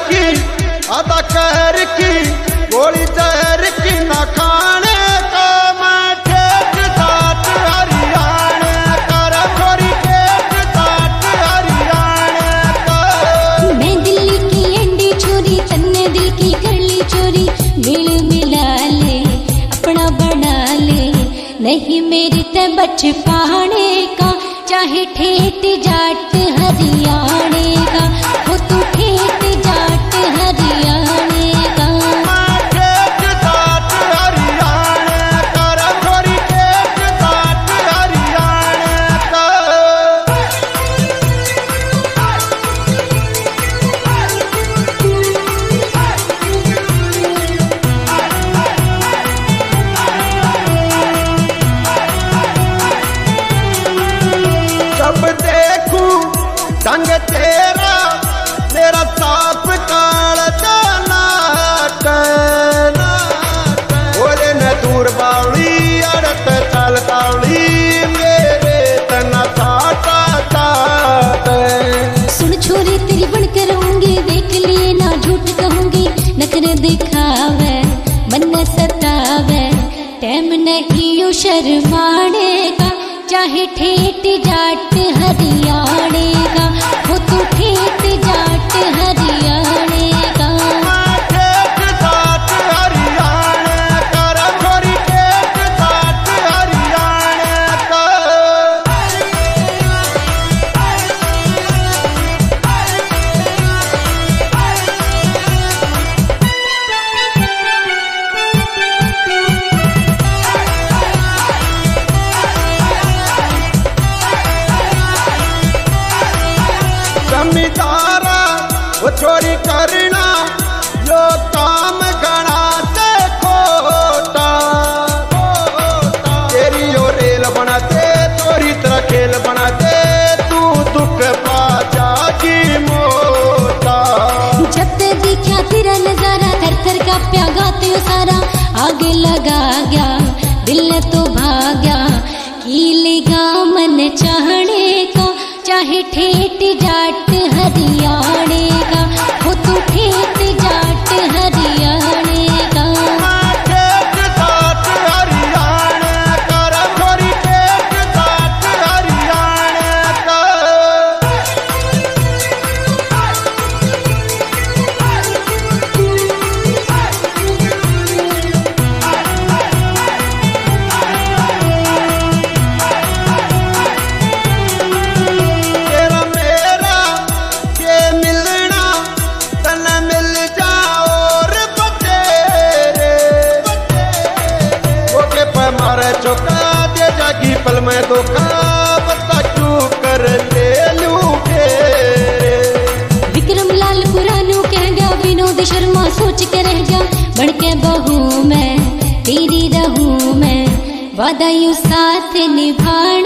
की आधा कहर की गोली जहर की ना खाने का मैं ठेठ ठाठ हरियाणे कर छोरी ठेठ ठाठ हरियाणे का। मैं दिल्ली की अंडी छोरी तन्ने दिल की कर ली चोरी मिल मिला ले अपना बना ले नहीं मेरी ते बच पाने का चाहे ठेठ जाट हरियाणे का हो तू ठेठ जाट हरियाणे का। मैं ठेठ ठाठ हरियाणे कर छोरी ठेठ ठाठ हरियाणे का। जब देखूं ढंग तेरा मेरा साफ काल नाट बोले न दूर बावली अड़त चल तावली मेरे तना साटा साट। सुन छोरी तेरी बनकर रहूंगी देख लिए ना झूठ कहूंगी नखरे दिखावे मन न सतावे टाइम नहीं यू शर्माने का चाहे ठेठ जाट हरियाणे का हो तू ठेठ जाट हरियाणे का। मैं ठेठ ठाठ हरियाणे कर छोरी ठेठ ठाठ हरियाणे का। जमींदारा वो चोरी करना यो काम घना से खोटा तेरी यो रेल बना दे चोरी तरह खेल बना दे तू दुख पा जागी मोटा। जब ते दिखा तेरा नजारा थर थर का प्या गाते हो सारा आगे लगा गया दिल ने तो भाग्या कीलेगा मन चाहने का चाहे ठेठ जाट हरियाणे का हो तू ठेठ जाट हरियाणे का। मैं ठेठ ठाठ हरियाणे कर छोरी ठेठ ठाठ हरियाणे का। तेरा मेरा के मिलना तन मिल जाओ और बतेरे ओके पे मारे चौका दे जागी पल में धोखा बता क्यों कर ले लूं फेरे। विक्रम लाल पुरानू कह गया विनोद शर्मा सोच के रह गया बढ़ के बहू मैं तेरी रहूं मैं वादा यू साथ निभा